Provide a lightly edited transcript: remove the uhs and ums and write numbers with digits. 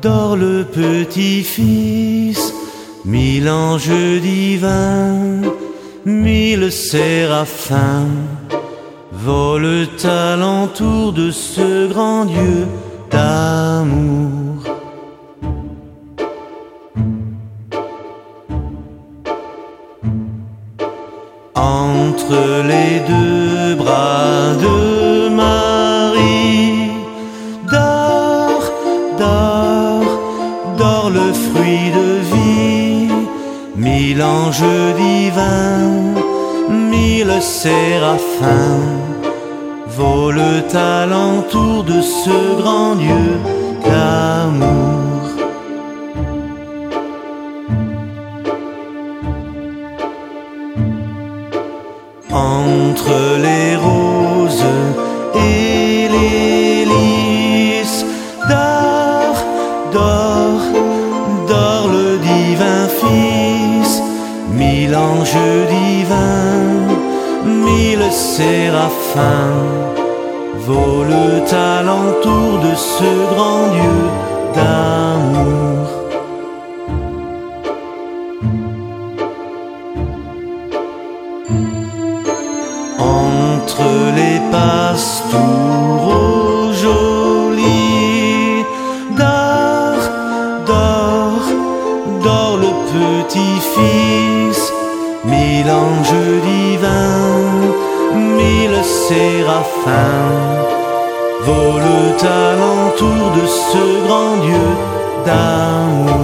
dort le petit-fils, mille anges divins, mille séraphins volent alentour de ce grand Dieu d'amour. Entre les deux bras de Marie, dort, dort, dort le fruit de vie, mille anges divins, mille séraphins volent alentour de ce grand Dieu d'amour. Entre les roses et les lys, dort, dort, dort le divin Fils, mille anges divins, mille séraphins volent alentour de ce grand Dieu d'amour. Entre les pastoureaux jolis, dort, dort, dort le petit-fils, mille anges divins, mille séraphins volent alentour de ce grand Dieu d'amour.